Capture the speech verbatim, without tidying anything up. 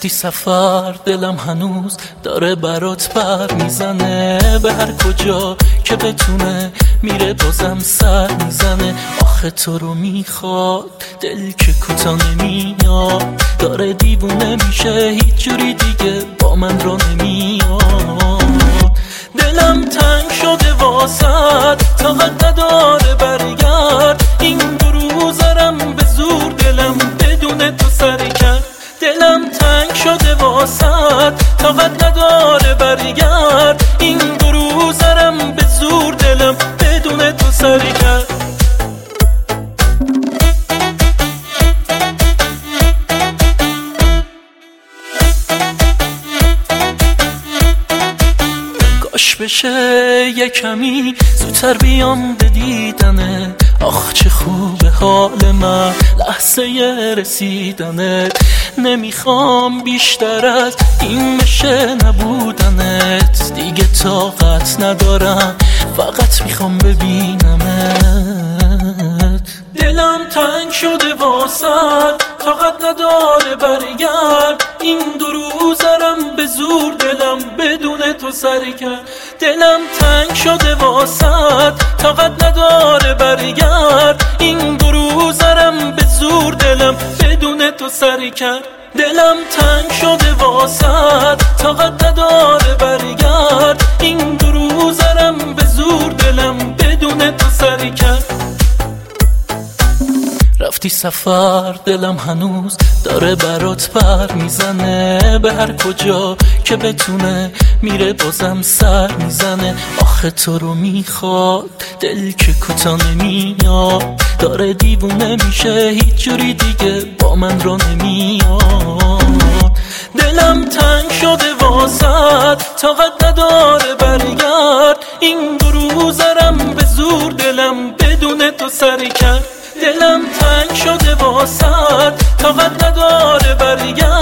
رفتی سفر دلم هنوز داره برات پر میزنه، به هر کجا که بتونه میره بازم سر میزنه. آخه تو رو میخواد دل که کوتا نمیاد، داره دیوونه میشه هیچ جوری دیگه با من رو نمیاد. دلم تنگ شده واسد طاقت نداره برگرد، این دو روزارم به زور دلم بدون تو سر کرد. دلم تنگ شده واسد طاقت نداره برگرد، این دو روزارم به زور دلم بدون تو سر کرد. کاش بشه یه کمی زودتر بیام به دیدنه، آخ چه خوبه حال من لحظه رسیدنت. نمیخوام بیشتر از این بشه نبودنت، دیگه طاقت ندارم فقط میخوام ببینمت. دلم تنگ شده واسد طاقت نداره برگرد، این دو روزارم به زور دلم بدون تو سر کرد. دلم تنگ شده واسد طاقت نداره برگرد، این دو روزارم به زور دلم بدون تو سر کرد. دلم تنگ شده واسد طاقت نداره برگرد، این دو روزارم به زور دلم بدون تو سر کرد. رفتی سفر دلم هنوز داره برات پر میزنه، به هر کجا که بتونه میره بازم سر میزنه. آخه تو رو میخواد دل که کوتا نمیاد، داره دیوونه میشه هیچ جوری دیگه با من رو نمیاد. دلم تنگ شده واسد طاقت نداره برگرد، این دو روزارم به زور دلم بدون تو سر کرد. دلم تنگ شده واسد طاقت نداره برگرد،